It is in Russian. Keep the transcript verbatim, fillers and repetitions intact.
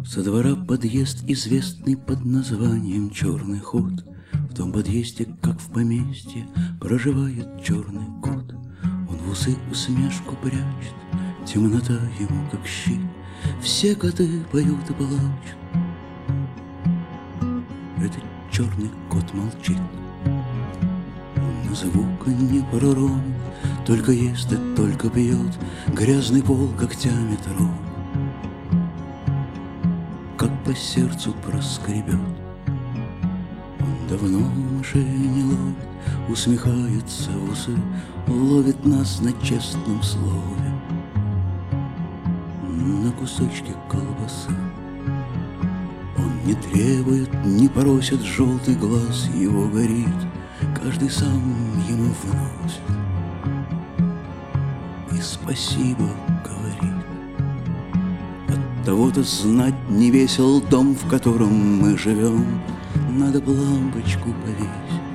Со двора подъезд, известный под названием «Черный ход». В том подъезде, как в поместье, проживает черный кот. Он в усы усмешку прячет, темнота ему как щит. Все коты поют и плачут, этот черный кот молчит. Он на звук не проронит, только ест и только пьет, грязный пол когтями тронет, как по сердцу проскребет. Он давно мышей не ловит, усмехается в усы, ловит нас на честном слове, на кусочки колбасы. Он не требует, не просит, желтый глаз его горит, каждый сам ему вносит и спасибо говорит. От того-то знать не весел дом, в котором мы живем, надо б лампочку повесить,